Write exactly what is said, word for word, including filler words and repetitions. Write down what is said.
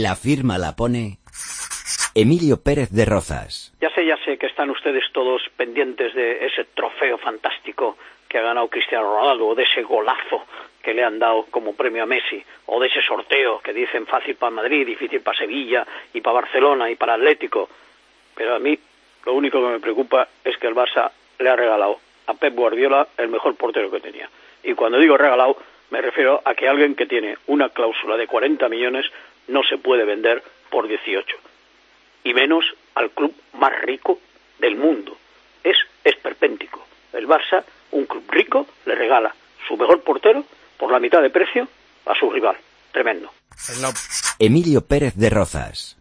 La firma la pone Emilio Pérez de Rozas. Ya sé, ya sé que están ustedes todos pendientes de ese trofeo fantástico que ha ganado Cristiano Ronaldo, o de ese golazo que le han dado como premio a Messi, o de ese sorteo que dicen fácil para Madrid, difícil para Sevilla, y para Barcelona, y para Atlético. Pero a mí lo único que me preocupa es que el Barça le ha regalado a Pep Guardiola el mejor portero que tenía. Y cuando digo regalado, me refiero a que alguien que tiene una cláusula de cuarenta millones no se puede vender por dieciocho. Y menos al club más rico del mundo. Es esperpéntico. El Barça, un club rico, le regala su mejor portero por la mitad de precio a su rival. Tremendo. Emilio Pérez de Rozas.